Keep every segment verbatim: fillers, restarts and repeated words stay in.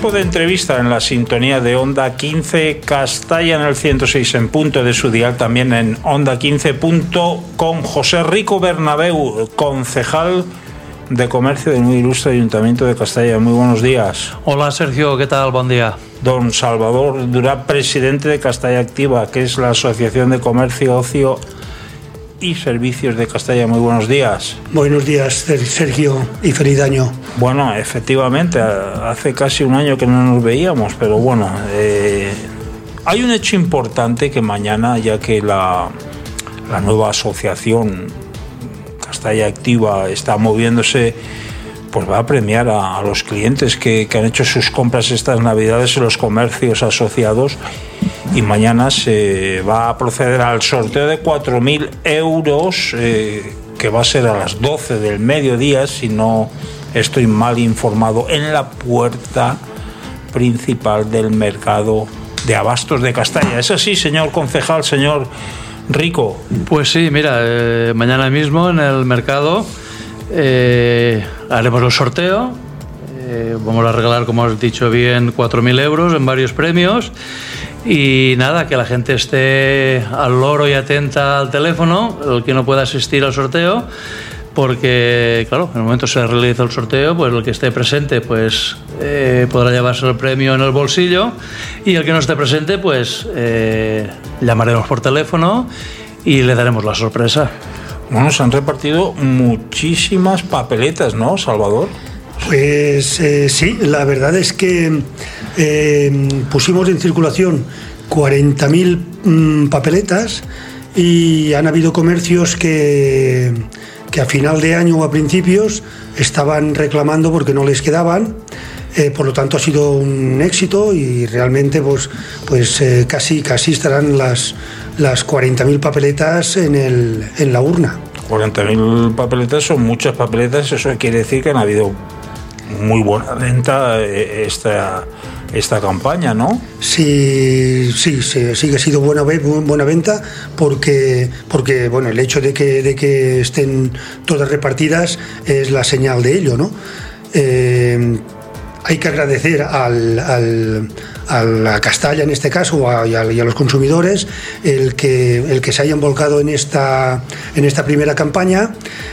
Tiempo de entrevista en la sintonía de Onda quince, Castalla en el ciento seis en punto de su dial, también en onda quince punto com. José Rico Bernabeu, concejal de Comercio del muy ilustre Ayuntamiento de Castalla. Muy buenos días. Hola Sergio, ¿qué tal? Buen día. Don Salvador Durá, presidente de Castalla Activa, que es la Asociación de Comercio, Ocio y Servicios de Castalla. Muy buenos días. Buenos días, Sergio, y feliz año. Bueno, efectivamente, hace casi un año que no nos veíamos, pero bueno, eh, hay un hecho importante que mañana, ya que la, la nueva asociación Castalla Activa está moviéndose, pues va a premiar a, a los clientes que, que han hecho sus compras estas Navidades en los comercios asociados, y mañana se va a proceder al sorteo de cuatro mil euros, eh, que va a ser a las doce del mediodía, si no estoy mal informado, en la puerta principal del mercado de abastos de Castalla. ¿Es así, señor concejal, señor Rico? Pues sí, mira, eh, mañana mismo en el mercado eh, haremos el sorteo. Eh, vamos a regalar, como has dicho bien, cuatro mil euros en varios premios. Y nada, que la gente esté al loro y atenta al teléfono, el que no pueda asistir al sorteo, porque claro, en el momento se realiza el sorteo, pues el que esté presente pues eh, podrá llevarse el premio en el bolsillo, y el que no esté presente pues eh, llamaremos por teléfono y le daremos la sorpresa. Bueno, se han repartido muchísimas papeletas, ¿no, Salvador? Pues eh, sí, la verdad es que eh, pusimos en circulación cuarenta mil mmm, papeletas, y han habido comercios que, que a final de año o a principios estaban reclamando porque no les quedaban. Eh, por lo tanto ha sido un éxito, y realmente pues, pues eh, casi, casi estarán las, las cuarenta mil papeletas en, el, en la urna. cuarenta mil papeletas son muchas papeletas, eso quiere decir que han habido muy buena venta esta, esta campaña, ¿no? Sí, sí, sí, sí que ha sido buena, buena venta, porque, porque bueno, el hecho de que, de que estén todas repartidas es la señal de ello, ¿no? Eh, hay que agradecer al, al, a la Castalla, en este caso, a, y, a, y a los consumidores, el que, el que se hayan volcado en esta, en esta primera campaña.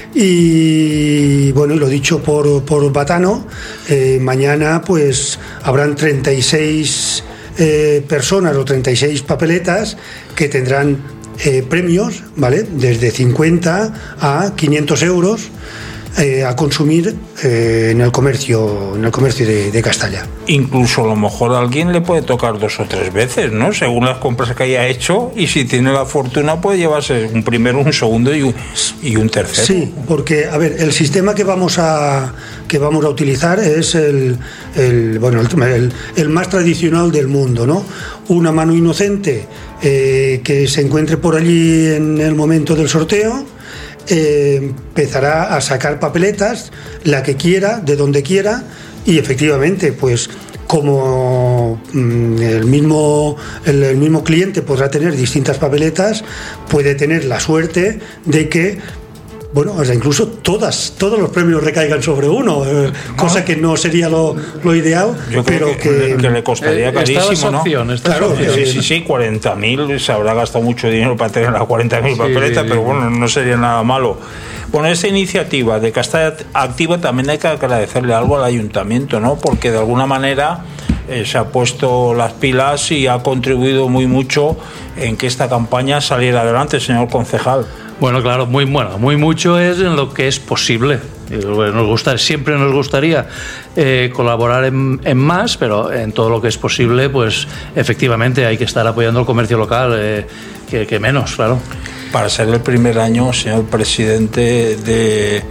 Y bueno, y lo dicho por, por Batano, eh, mañana pues habrán treinta y seis eh, personas o treinta y seis papeletas que tendrán eh, premios, ¿vale? Desde cincuenta a quinientos euros. Eh, a consumir eh, en el comercio en el comercio de, de Castalla. Incluso a lo mejor a alguien le puede tocar dos o tres veces, ¿no? Según las compras que haya hecho, y si tiene la fortuna puede llevarse un primero, un segundo y un, y un tercero. Sí, porque a ver, el sistema que vamos a que vamos a utilizar es el, el bueno el, el, el más tradicional del mundo, ¿no? Una mano inocente eh, que se encuentre por allí en el momento del sorteo. Eh, empezará a sacar papeletas, la que quiera, de donde quiera, y efectivamente, pues como mm, el mismo el, el mismo cliente podrá tener distintas papeletas, puede tener la suerte de que, bueno, o sea, incluso todas, todos los premios recaigan sobre uno, eh, ¿no? Cosa que no sería lo, lo ideal. Yo creo pero que, que, que le costaría eh, carísimo, ¿no? Opción, claro, opción. Sí, sí, sí, cuarenta mil, se habrá gastado mucho dinero para tener las cuarenta mil sí, papeletas, pero bueno, no sería nada malo. Bueno, esta iniciativa de Castalla Activa también hay que agradecerle algo al ayuntamiento, ¿no? Porque de alguna manera eh, se ha puesto las pilas y ha contribuido muy mucho en que esta campaña saliera adelante, señor concejal. Bueno, claro, muy bueno, muy mucho es en lo que es posible. Nos gusta, siempre nos gustaría eh, colaborar en, en más, pero en todo lo que es posible, pues efectivamente hay que estar apoyando el comercio local, eh, que, que menos, claro. Para ser el primer año, señor presidente, de,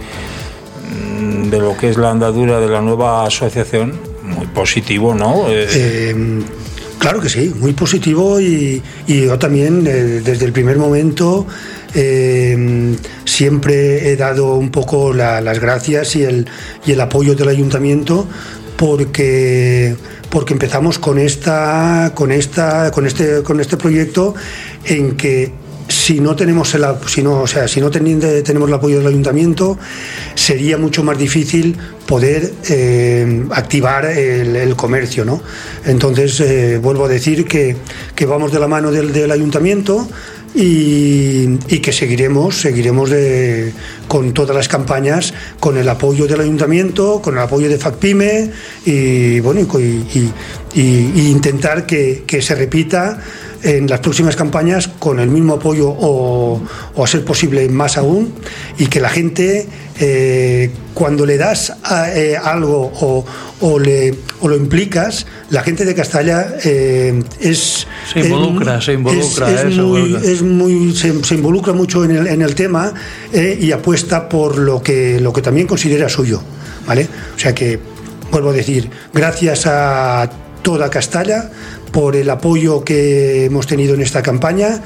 de lo que es la andadura de la nueva asociación, muy positivo, ¿no? Eh, eh, claro que sí, muy positivo, y, y yo también eh, desde el primer momento eh, siempre he dado un poco la, las gracias y el, y el apoyo del ayuntamiento, porque porque empezamos con esta con esta con este con este proyecto en que, si si no tenemos el, si no, o sea, si no ten, tenemos el apoyo del ayuntamiento, sería mucho más difícil poder eh, activar el, el comercio, ¿no? Entonces, eh, vuelvo a decir que, que vamos de la mano del, del ayuntamiento. Y, y que seguiremos seguiremos de, con todas las campañas, con el apoyo del ayuntamiento, con el apoyo de FACPIME y bueno y, y, y, y intentar que, que se repita en las próximas campañas con el mismo apoyo o, o a ser posible más aún, y que la gente eh, cuando le das a, eh, algo o, o, le, o lo implicas, la gente de Castalla eh, es se involucra, es, se involucra, es, es eso, muy, es muy se, se involucra mucho en el, en el tema eh, y apuesta por lo que lo que también considera suyo, ¿vale? O sea que vuelvo a decir, gracias a toda Castalla por el apoyo que hemos tenido en esta campaña,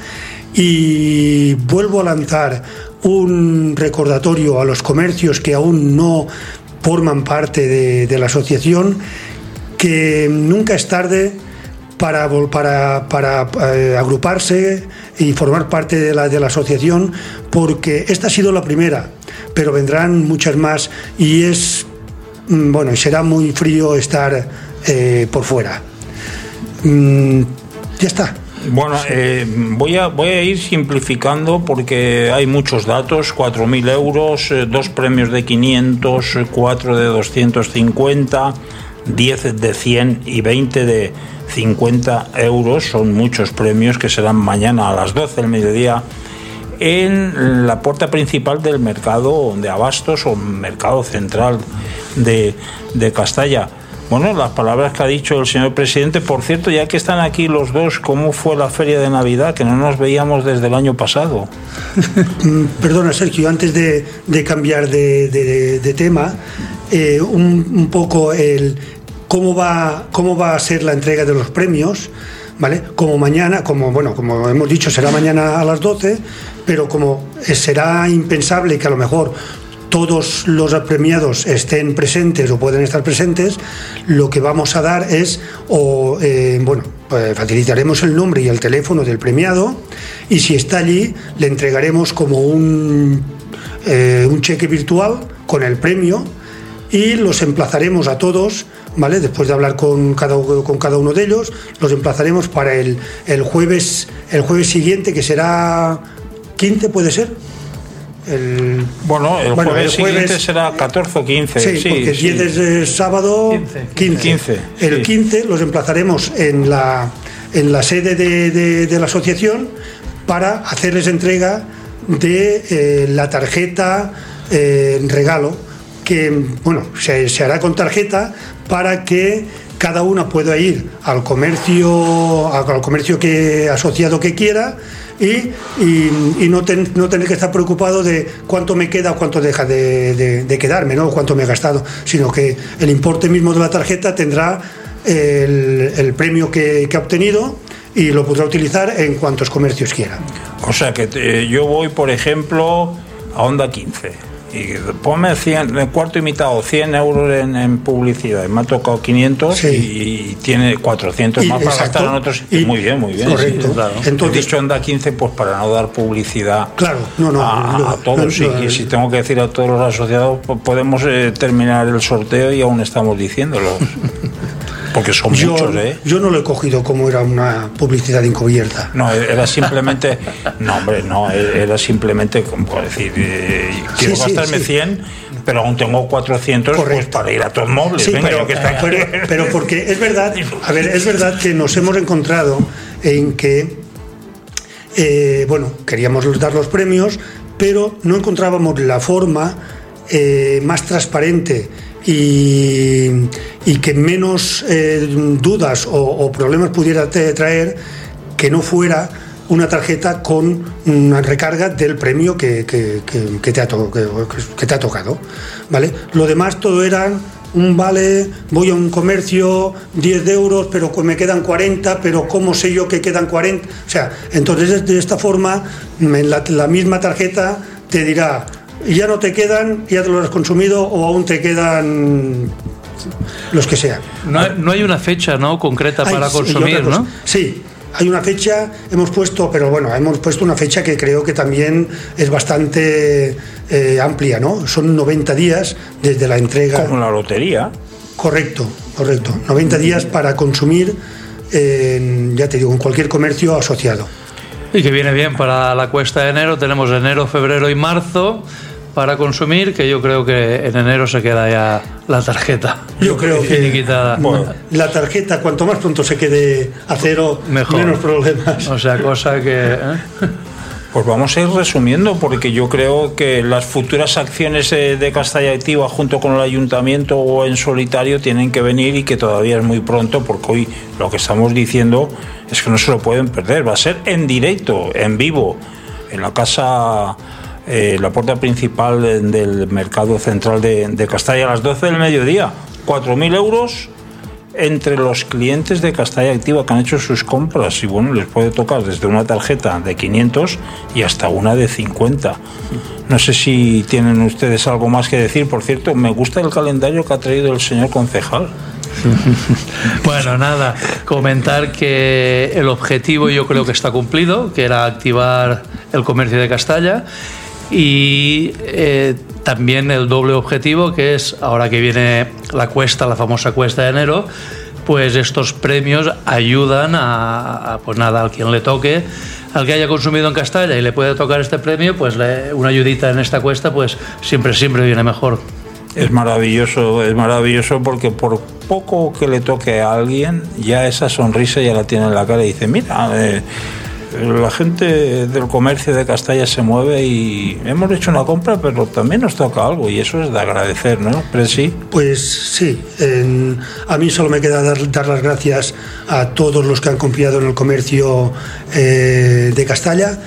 y vuelvo a lanzar un recordatorio a los comercios que aún no forman parte de, de la asociación, que nunca es tarde para, para, para eh, agruparse y formar parte de la, de la asociación, porque esta ha sido la primera, pero vendrán muchas más, y es bueno, y será muy frío estar eh, por fuera. Mm, ya está. Bueno, eh, voy, a, voy a ir simplificando porque hay muchos datos: cuatro mil euros, eh, dos premios de quinientos, cuatro de doscientos cincuenta, diez de cien y veinte de cincuenta euros. Son muchos premios que serán mañana a las doce del mediodía en la puerta principal del mercado de abastos o mercado central de, de Castalla. Bueno, las palabras que ha dicho el señor presidente. Por cierto, ya que están aquí los dos, ¿cómo fue la feria de Navidad? Que no nos veíamos desde el año pasado. Perdona, Sergio, antes de, de cambiar de, de, de tema, eh, un, un poco el cómo va, cómo va a ser la entrega de los premios, ¿vale? Como mañana, como bueno, como hemos dicho, será mañana a las doce, pero como será impensable que a lo mejor todos los premiados estén presentes o pueden estar presentes, lo que vamos a dar es, o eh, bueno, pues facilitaremos el nombre y el teléfono del premiado, y si está allí le entregaremos como un, eh, un cheque virtual con el premio, y los emplazaremos a todos, ¿vale? Después de hablar con cada, con cada uno de ellos, los emplazaremos para el, el jueves el jueves siguiente, que será quince, ¿puede ser? El, bueno, el bueno, jueves, el jueves siguiente será catorce o quince. Sí, sí, porque sí. diez es sábado, quince. quince el sí. quince los emplazaremos en la, en la sede de, de, de la asociación para hacerles entrega de eh, la tarjeta eh, regalo, que bueno, se, se hará con tarjeta para que cada una pueda ir al comercio, al comercio que, asociado que quiera, y, y, y no, ten, no tener que estar preocupado de cuánto me queda o cuánto deja de, de, de quedarme, ¿no? Cuánto me he gastado, sino que el importe mismo de la tarjeta tendrá el, el premio que, que ha obtenido, y lo podrá utilizar en cuantos comercios quiera. O sea que te, yo voy, por ejemplo, a Onda quince y ponme cien, cuarto y mitad o cien euros en, en publicidad, y me ha tocado quinientos, sí. y, y tiene cuatrocientos y, más para exacto. gastar en otros sitios. Muy bien, muy bien. Correcto. Sí, claro. Entonces, he dicho Onda quince pues para no dar publicidad, claro, no, no, a, no, a todos. no, sí, no, y si tengo que decir a todos los asociados, pues podemos eh, terminar el sorteo y aún estamos diciéndolo. Porque son yo, muchos, ¿eh? Yo no lo he cogido como era una publicidad encubierta. No, era simplemente... No, hombre, no, era simplemente, como decir, eh, quiero sí, gastarme sí, sí. cien, pero aún tengo cuatrocientos, pues para ir a todos móviles. Sí, venga, pero, yo que está pero, pero porque es verdad, a ver, es verdad que nos hemos encontrado en que, eh, bueno, queríamos dar los premios, pero no encontrábamos la forma eh, más transparente y, y que menos eh, dudas o, o problemas pudiera traer, que no fuera una tarjeta con una recarga del premio que, que, que, que, te, ha to, que, que te ha tocado, ¿vale? Lo demás todo eran un vale, voy a un comercio, diez euros, pero me quedan cuarenta, pero ¿cómo sé yo que quedan cuarenta? O sea, entonces de esta forma la, la misma tarjeta te dirá, ya no te quedan, ya te los has consumido, o aún te quedan los que sean. No, no hay una fecha, ¿no, concreta para hay, consumir, ¿no? Sí, hay una fecha, hemos puesto, pero bueno, hemos puesto una fecha que creo que también es bastante eh, amplia, ¿no? Son noventa días desde la entrega. Como la lotería. Correcto, correcto. noventa días para consumir, en, ya te digo, en cualquier comercio asociado. Y que viene bien para la cuesta de enero. Tenemos enero, febrero y marzo para consumir, que yo creo que en enero se queda ya la tarjeta. Yo creo que finiquitada. Bueno, la tarjeta, cuanto más pronto se quede a cero, mejor. Menos problemas. O sea, cosa que... ¿eh? Pues vamos a ir resumiendo, porque yo creo que las futuras acciones de Castalla Activa junto con el ayuntamiento o en solitario tienen que venir, y que todavía es muy pronto, porque hoy lo que estamos diciendo es que no se lo pueden perder. Va a ser en directo, en vivo, en la casa, eh, la puerta principal de, del mercado central de, de Castalla a las doce del mediodía. cuatro mil euros entre los clientes de Castalla Activa que han hecho sus compras, y bueno, les puede tocar desde una tarjeta de quinientos y hasta una de cincuenta. No sé si tienen ustedes algo más que decir. Por cierto, me gusta el calendario que ha traído el señor concejal. Bueno, nada, comentar que el objetivo yo creo que está cumplido, que era activar el comercio de Castalla, y eh, también el doble objetivo, que es, ahora que viene la cuesta, la famosa cuesta de enero, pues estos premios ayudan a, a pues nada, al quien le toque, al que haya consumido en Castalla y le puede tocar este premio, pues le, una ayudita en esta cuesta, pues siempre, siempre viene mejor. Es maravilloso, es maravilloso, porque por poco que le toque a alguien, ya esa sonrisa ya la tiene en la cara y dice, mira, eh, la gente del comercio de Castalla se mueve y hemos hecho una compra, pero también nos toca algo, y eso es de agradecer, ¿no, Presi? Pues sí, en, a mí solo me queda dar, dar las gracias a todos los que han confiado en el comercio eh, de Castalla,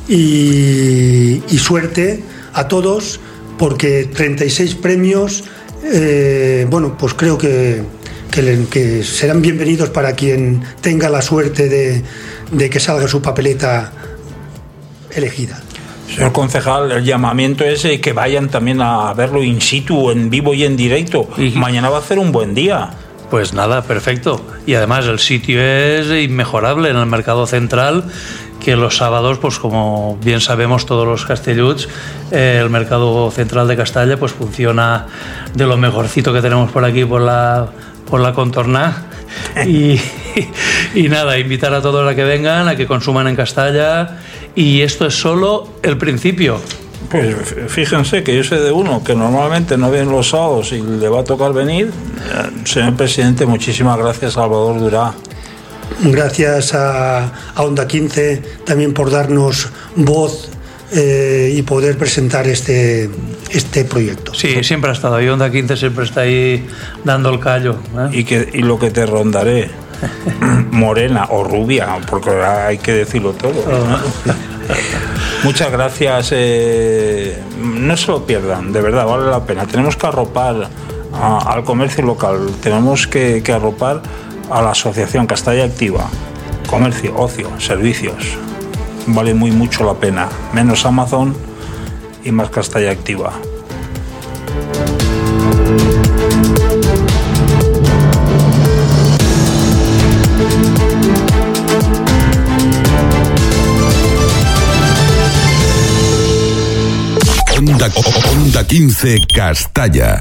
y, y suerte a todos, porque treinta y seis premios, eh, bueno, pues creo que, que, que serán bienvenidos para quien tenga la suerte de, de que salga su papeleta elegida. Señor concejal, el llamamiento es que vayan también a verlo in situ, en vivo y en directo. Y mañana va a ser un buen día. Pues nada, perfecto. Y además el sitio es inmejorable en el mercado central, que los sábados, pues como bien sabemos todos los castelluts, eh, el mercado central de Castalla pues funciona de lo mejorcito que tenemos por aquí, por la, por la contorna. Y, y nada, invitar a todos a que vengan, a que consuman en Castalla, y esto es solo el principio. Pues fíjense que yo sé de uno que normalmente no viene los sábados y le va a tocar venir. Señor presidente, muchísimas gracias, Salvador Durá. Gracias a, a Onda quince también por darnos voz eh, y poder presentar este, este proyecto. Sí, siempre ha estado ahí, Onda quince siempre está ahí dando el callo, ¿eh? Y, que, y lo que te rondaré, morena o rubia, porque hay que decirlo todo, ¿no? Muchas gracias, eh, no se lo pierdan, de verdad, vale la pena. Tenemos que arropar a, al comercio local, tenemos que, que arropar a la asociación Castalla Activa, comercio, ocio, servicios, vale muy mucho la pena, menos Amazon y más Castalla Activa. Onda, Onda quince Castalla.